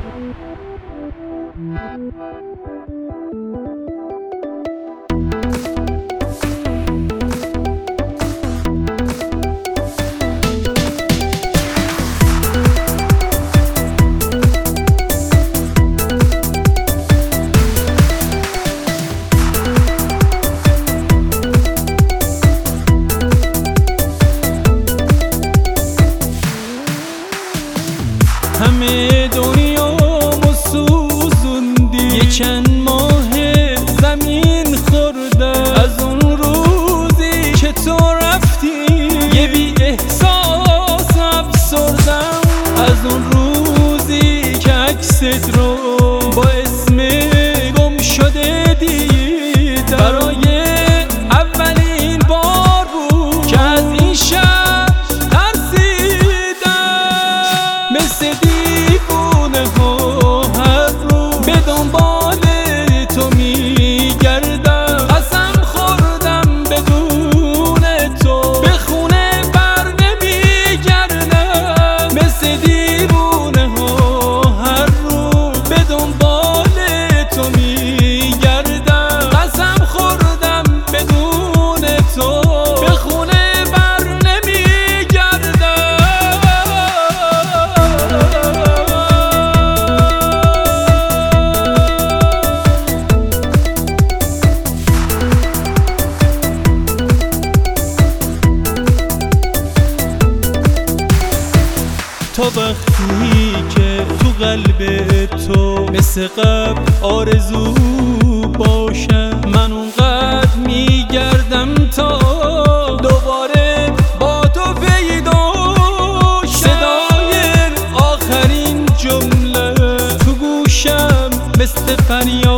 همه دنیامو سوزوندی، یه چند ماه زمین خورده از اون روزی که تو رفتی. یه بی احساس افسردم از اون روزی که عکست رو با اسم گم شده دیدم. برای اولین بار بود که از این شهر ترسیدم. مثل دیوونه ها هر رو به دنبال تو میگردم. قسم خوردم بدون تو به خونه بر نمیگردم. مثل دیوونه ها هر رو به دنبال تو میگردم. قسم خوردم بدون تو به خونه بر نمیگردم. تا وقتی که تو قلب تو مثل قبل آرزو باشم، من اونقدر میگردم تا دوباره با تو پیدا شم. صدای آخرین جمله تو گوشم مثل فریاد